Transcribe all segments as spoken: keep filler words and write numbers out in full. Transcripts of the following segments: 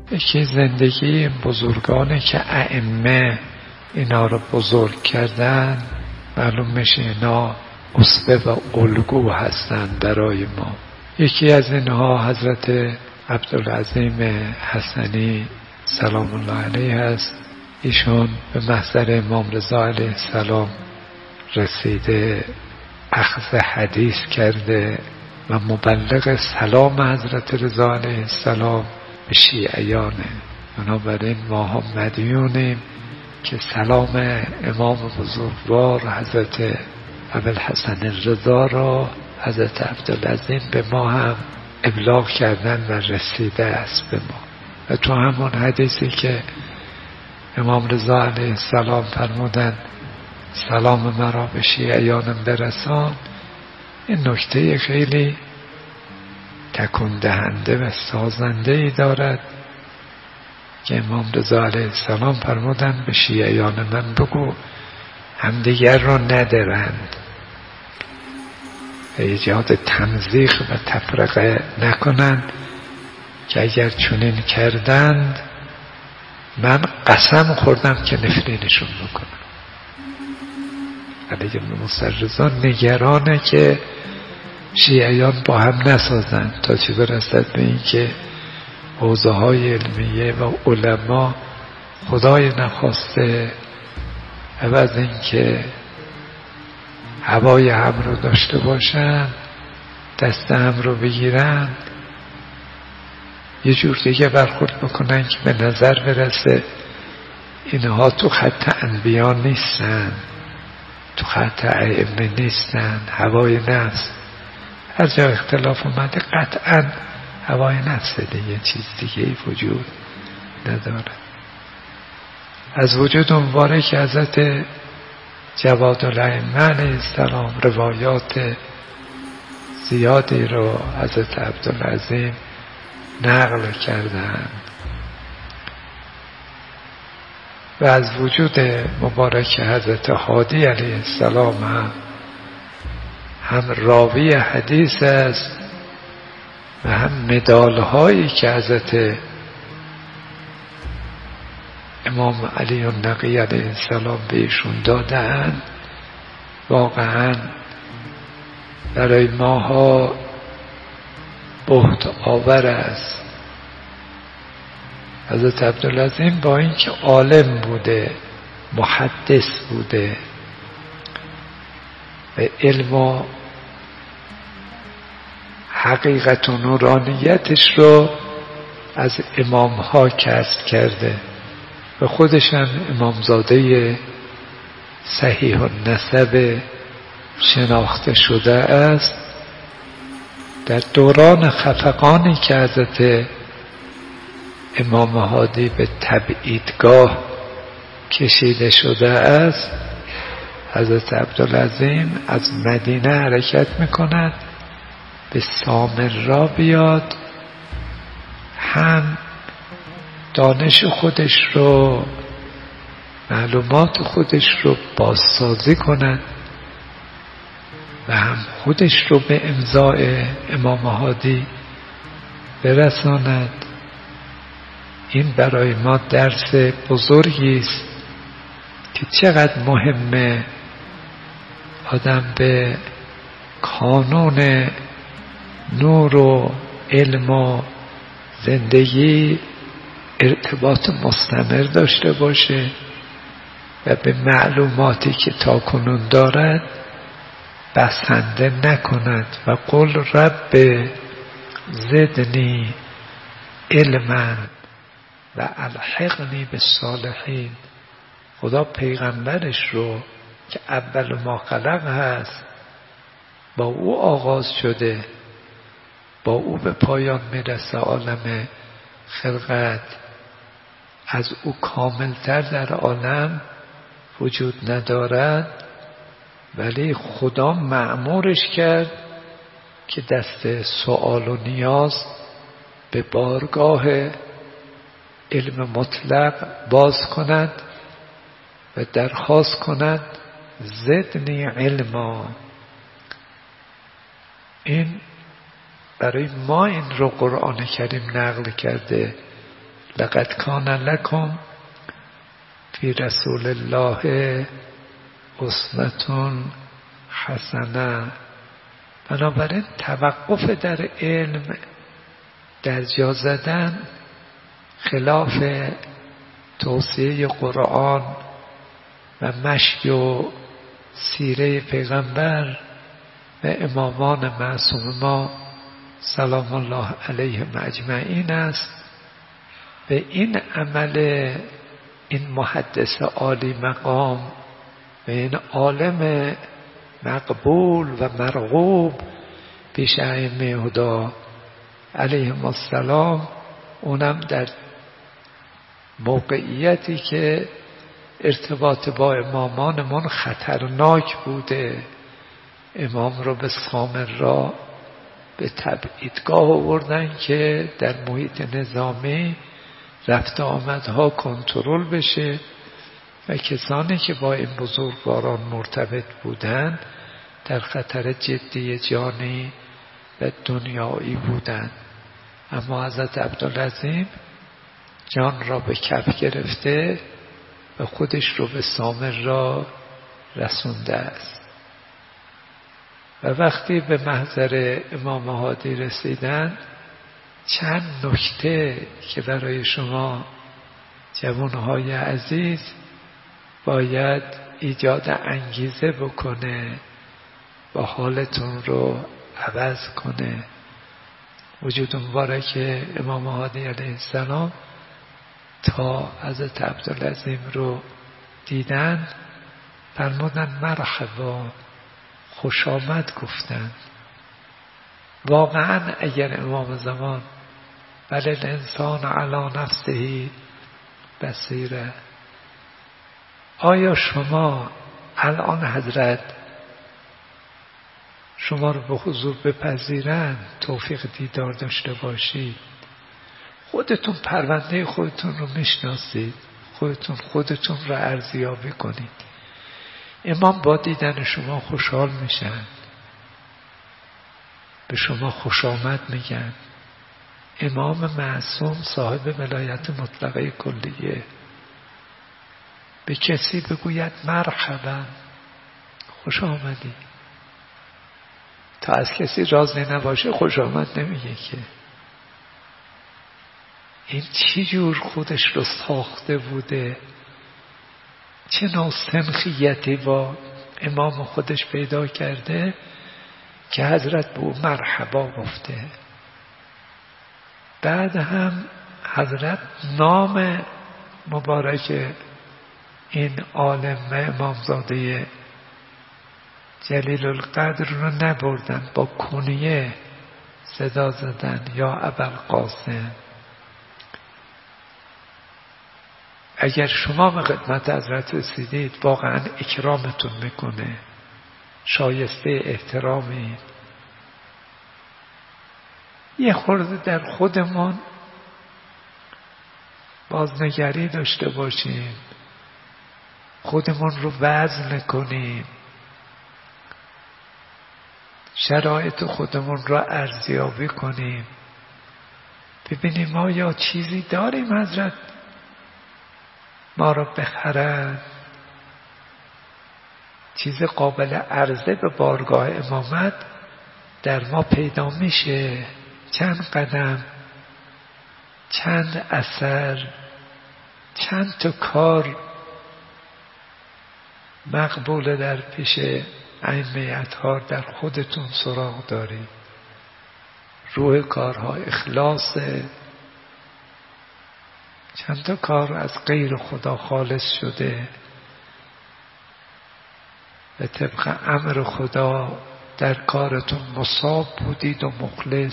یکی زندگی بزرگانه که ائمه اینا رو بزرگ کردن، معلوم میشه اینا اسوه و الگو هستند برای ما. یکی از اینها حضرت عبدالعظیم حسنی سلام الله علیه هست. ایشون به محضر امام رضا علیه السلام رسیده، اخذ حدیث کرده و مبلغ سلام حضرت رضا علیه السلام به شیعیانه. بنابراین ما هم مدیونیم که سلام امام بزرگوار حضرت ابوالحسن الرضا را حضرت عبدالعظیم به ما هم ابلاغ کردن و رسیده است به ما. و تو همون حدیثی که امام رضا علیه السلام فرمودند سلام مرا به شیعیانم برسان، این نکته خیلی تکون دهنده و سازنده ای دارد که امام رضا علیه السلام فرمودند به شیعیان من بگو همدیگر را ندرند و ایجاد تمزیق و تفرقه نکنند، که اگر چنین کردند من قسم خوردم که نفرینشون بکنم. علی بن موسی رضا نگرانه که شیعیان با هم نسازند، تا چه برسد به این که حوزه های علمیه و علما خدای نخواسته عوض این که هوای هم رو داشته باشن، دست هم رو بگیرن، یه جور دیگه برخورد بکنن که به نظر برسه اینها تو خط انبیا نیستن، تو خط ائمه نیستن، هوای نفس. هر جا اختلاف اومده قطعا هوای نفس دیگه، چیز دیگه وجود نداره. از وجود اونواره که حضرت جواد الائمه علیه السلام روایات زیادی رو حضرت عبدالعظیم نقل کردند و از وجود مبارک حضرت هادی علیه السلام هم هم راوی حدیث است و هم مدال هایی که حضرت امام علی النقی علیه السلام بهشون دادند واقعا برای ماها بهت آور است. حضرت عبدالعظیم با اینکه عالم بوده، محدث بوده و علم و حقیقت و نورانیتش رو از امام ها کسب کرده و خودشان امامزاده صحیح النسب شناخته شده است. در دوران خفقانی که حضرت امام هادی به تبعیدگاه کشیده شده است، حضرت عبدالعظیم از مدینه حرکت میکند به سامرا بیاد، هم دانش خودش رو، معلومات خودش رو بازسازی کند و هم خودش رو به امضای امام هادی برساند. این برای ما درس بزرگی است که چقدر مهمه آدم به کانون نور و علم و زندگی ارتباط مستمر داشته باشه و به معلوماتی که تاکنون دارد بسنده نکند و قل رب زدنی علما و الحقنی بالصالحین. خدا پیغمبرش رو که اول ما خلق هست با او آغاز شده، با او به پایان میرسه عالم خلقت، از او کاملتر در عالم وجود ندارد، ولی خدا مأمورش کرد که دست سؤال و نیاز به بارگاه علم مطلق باز کند و درخواست کند زدنی علما. این برای ما این رو قرآن کریم نقل کرده لقد کان لکم فی رسول الله اسوة حسنه. بنابراین توقف در علم، در جا زدن، خلاف توصیه قرآن و مشی و سیره پیغمبر و امامان معصوم ما سلام الله علیهم اجمعین است. به این عمل این محدث عالی مقام و این عالم مقبول و مرغوب پیش ائمه هدا علیهم السلام، اونم در موقعیتی که ارتباط با امامانمون خطرناک بوده، امام رو به سامرا به تبعیدگاه آوردن که در محیط نظامی رفت آمدها کنترل بشه و کسانی که با این بزرگواران مرتبط بودند در خطر جدی جانی و دنیایی بودند. اما حضرت عبدالعظیم جان را به کف گرفته و خودش رو به سامرا رسونده است. و وقتی به محضر امام هادی رسیدن، چند نکته که برای شما جوانهای عزیز باید ایجاد انگیزه بکنه و حالتون رو عوض کنه. وجود مبارک امام هادی علیه السلام تا حضرت عبدالعظیم رو دیدن فرمودن مرحبا، خوش آمد گفتن. واقعا اگر امام زمان بل الانسان علی نفسه بصیره، آیا شما الان حضرت شما رو به حضور بپذیرن، توفیق دیدار داشته باشید، خودتون پرونده خودتون رو میشناسید، خودتون خودتون رو ارزیابی کنید. امام با دیدن شما خوشحال میشن، به شما خوش آمد میگن. امام معصوم صاحب ولایت مطلقه کلیه، به کسی بگوید مرحبا، خوش آمدی، تا از کسی راضی نباشه خوش آمد نمیگه که. این چی جور خودش رو ساخته بوده، چه نوع سنخیتی با امام خودش پیدا کرده که حضرت به او مرحبا گفته. بعد هم حضرت نام مبارک این عالم و امامزاده جلیل القدر رو نبردن، با کنیه صدا زدن یا ابوالقاسم. اگر شما به خدمت حضرت رسیدید واقعا اکرامتون میکنه، شایسته احترامی. یه خورده در خودمون بازنگری داشته باشیم، خودمون رو وزن کنیم، شرایط خودمون رو ارزیابی کنیم، ببینیم آیا چیزی داریم حضرت ما رو بخرن، چیز قابل عرضه به بارگاه امامت در ما پیدا میشه. چند قدم، چند اثر، چند تا کار مقبول در پیش ائمه اطهار در خودتون سراغ دارید. روح کارها اخلاص، چند تا کار از غیر خدا خالص شده و طبق امر خدا در کارتون مصاب بودید و مخلص.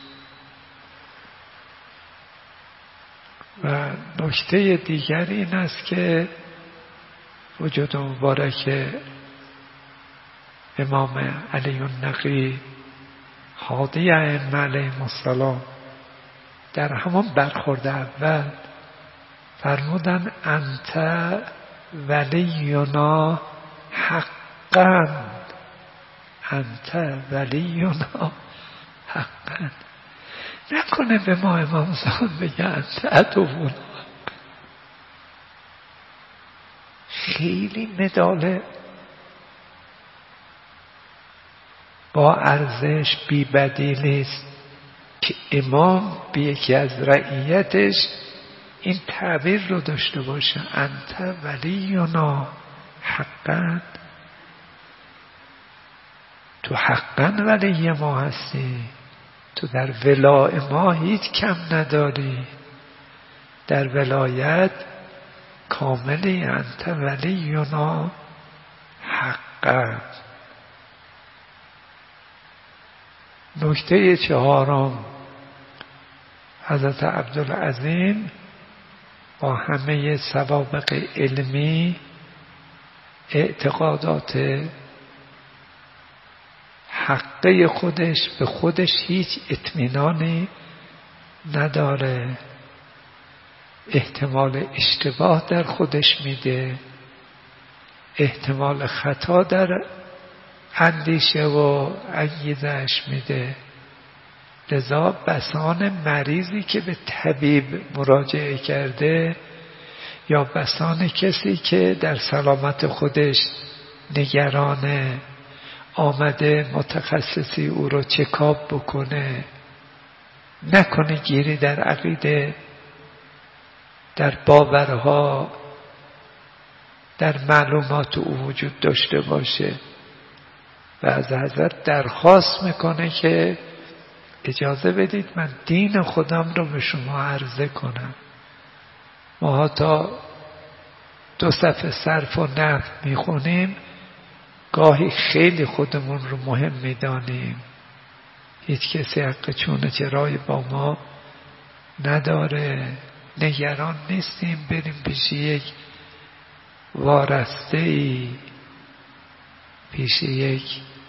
و نکته دیگر این است که وجود مبارک امام علی النقی هادی ائمه علیهم السلام در همان برخورد اول فرمودن انت ولینا حقا، انت ولینا حقا. نکنه به ما امام زمان بگن عدوون. خیلی مدال با ارزش بی بدیلی است که امام به یکی از رعیتش این تعبیر رو داشته باشه انت ولینا حقا، تو حقا ولی ما هستی، تو در ولای ما هیچ کم نداری، در ولایت کاملی، انت ولینا حقا. نکته چهارم، حضرت عبدالعظیم با همه سوابق علمی اعتقادات حقه خودش به خودش هیچ اطمینانی نداره، احتمال اشتباه در خودش میده، احتمال خطا در اندیشه و انگیزش میده. لذا بسان مریضی که به طبیب مراجعه کرده یا بسان کسی که در سلامت خودش نگرانه آمده متخصصی او رو چکاب بکنه، نکنه گیری در عقیده، در باورها، در معلومات او وجود داشته باشه و از حضرت درخواست میکنه که اجازه بدید من دین خودم رو به شما عرضه کنم. ما تا دو صفحه صرف و نحو میخونیم، گاهی خیلی خودمون رو مهم میدانیم، هیچ کسی حق چونه چرای با ما نداره، نگران نیستیم بریم پیش یک وارسته ای، پیش یک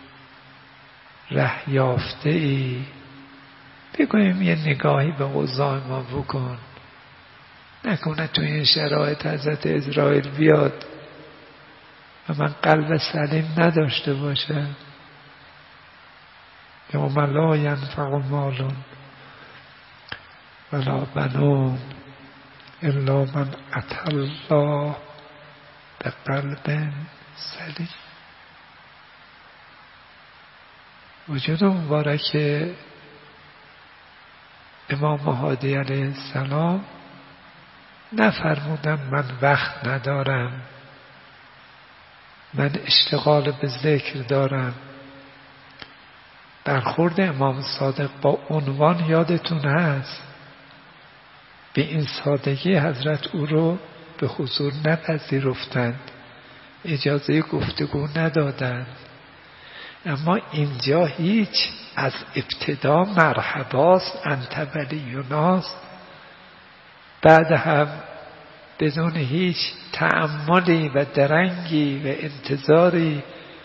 ره یافته ای بگوییم یه نگاهی به اوضاع ما بکن، نکنه تو این شرایط حضرت عزراییل بیاد و من قلب سلیم نداشته باشم. یوم لا ینفع مال ولا بنون الا من اتى الله بقلب سلیم. وجود مبارک امام مهدی علیه السلام نفرمودن من وقت ندارم، من اشتغال به ذکر دارم. برخورد امام صادق با عنوان یادتون هست، به این سادگی حضرت او رو به حضور نپذیرفتند، اجازه گفتگو ندادند. اما اینجا هیچ، از ابتدا مرحباست، انت ولیوناست، بعد هم بدون هیچ تأملی و درنگی و انتظاری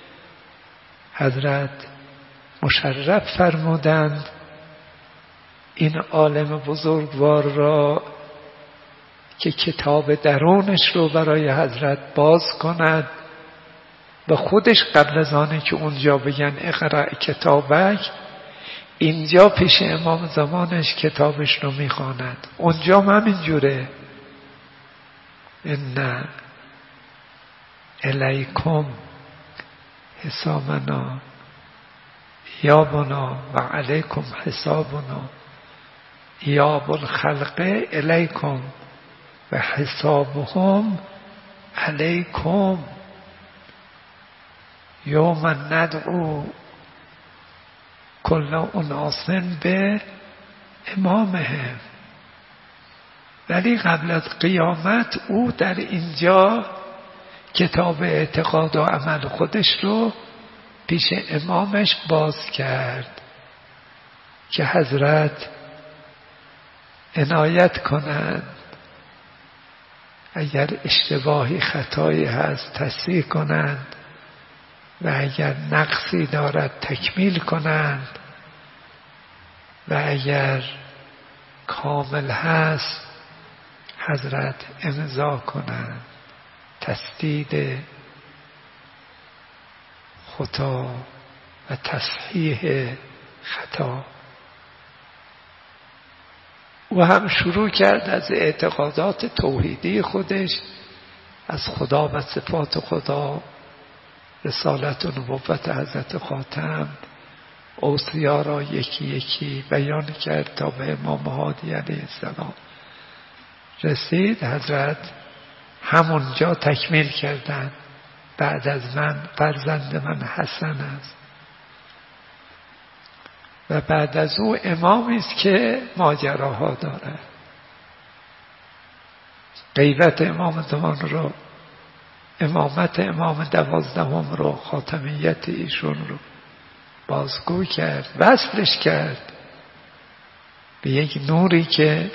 حضرت مشرف فرمودند این عالم بزرگوار را که کتاب درونش رو برای حضرت باز کند و خودش قبل از آنه که اونجا بگن اقرأ کتابک، اینجا پیش امام زمانش کتابش رو میخواند. اونجا هم همینجوره، ان الیکم حسابنا یابنا و علیکم حسابنا یاب الخلق الیکم و حسابهم علیکم یوم ندعو کل اناس به امامهم. ولی قبل از قیامت او در اینجا کتاب اعتقاد و عمل خودش رو پیش امامش باز کرد که حضرت عنایت کنند، اگر اشتباهی خطایی هست تصحیح کنند و اگر نقصی دارد تکمیل کنند و اگر کامل هست حضرت امضا کنند، تسدید خطا و تصحیح خطا. او هم شروع کرد از اعتقادات توحیدی خودش، از خدا و صفات خدا، رسالت و نبوت حضرت خاتم، اوصیا را یکی یکی بیان کرد تا به امام هادی علیه السلام رسید. حضرت همونجا تکمیل کردند: بعد از من فرزند من حسن است و بعد از او امامی است که ماجراها دارد. غیبت امام زمان رو، امامت امام دوازدهم رو، خاتمیت ایشون رو بازگو کرد، وصلش کرد به یک نوری که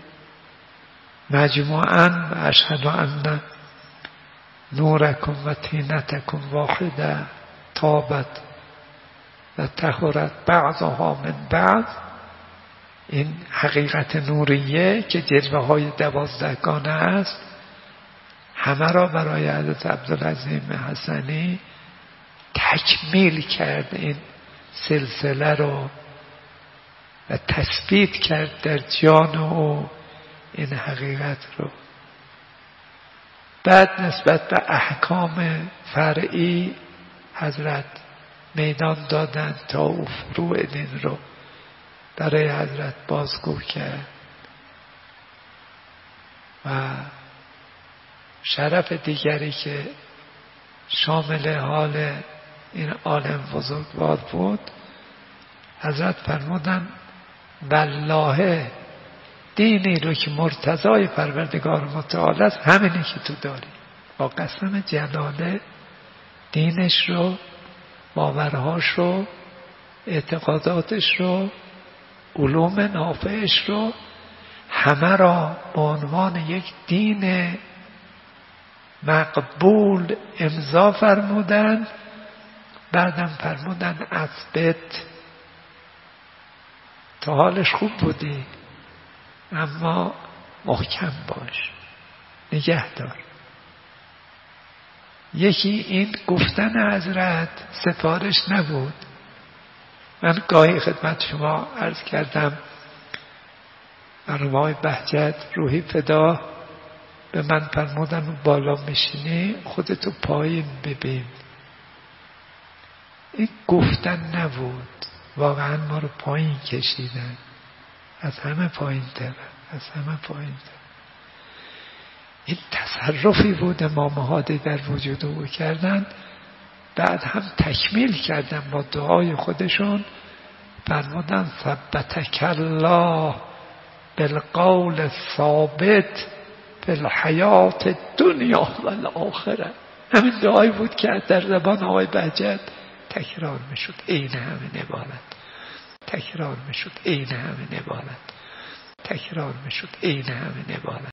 مجموعاً اشهد ان نورکم و طینتکم واحده طابت و طهرت بعضها من بعض، این حقیقت نوریه که جلوه های دوازدهگانه است، همه را برای حضرت عبدالعظیم حسنی تکمیل کرد، این سلسله رو و تثبیت کرد در جان او این حقیقت رو. بعد نسبت به احکام فرعی حضرت میدان دادند تا او فروع دین رو برای حضرت بازگو کرد. و شرف دیگری که شامل حال این عالم بزرگوار بود، حضرت فرمودند والله دینی رو که مرتضای پروردگار متعال است همینی که تو داری. با قسم جلاله دینش رو، باورهاش رو، اعتقاداتش رو، علوم نافعش رو، همه را به عنوان یک دین مقبول امضا فرمودند. بعدم فرمودند اثبت، تا حالش خوب بودی اما محکم باش، نگه دار. یکی این گفتن حضرت سفارش نبود. من گاهی خدمت شما عرض کردم، مرحوم آقای بهجت روحی فدا به من فرمودن بالا میشینی خودتو پایین ببین. این گفتن نبود، واقعا ما رو پایین کشیدن، از همه پایین تر، از همه پایین تر. این تصرفی بود امام هادی در وجود او کردن. بعد هم تکمیل کردن با دعای خودشون، فرمودن ثبتک الله بالقول الثابت فی الحیات الدنیا و الاخره. همین دعایی بود که در زبان آقای بهجت تکرار میشد، عین همین عبارت تکرار میشد، عین همین عبارت تکرار میشد، عین همین عبارت.